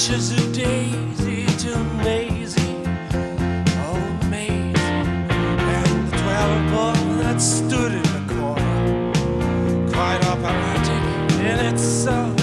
She's a daisy to Maisie, oh Maisie, and the 12-ball that stood in the corner, quite operatic in itself.